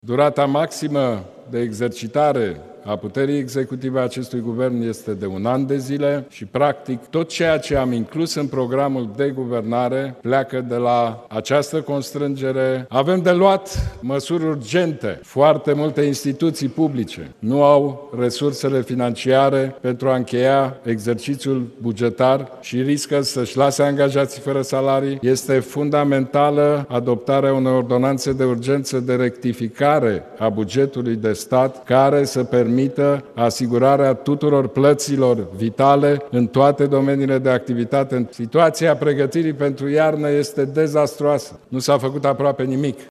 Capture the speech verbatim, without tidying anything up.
Durata maximă de exercitare a puterii executive a acestui guvern este de un an de zile și, practic, tot ceea ce am inclus în programul de guvernare pleacă de la această constrângere. Avem de luat măsuri urgente. Foarte multe instituții publice nu au resursele financiare pentru a încheia exercițiul bugetar și riscă să-și lase angajații fără salarii. Este fundamentală adoptarea unei ordonanțe de urgență de rectificare a bugetului de stat care să permită permită asigurarea tuturor plăților vitale în toate domeniile de activitate. Situația pregătirii pentru iarnă este dezastruoasă. Nu s-a făcut aproape nimic.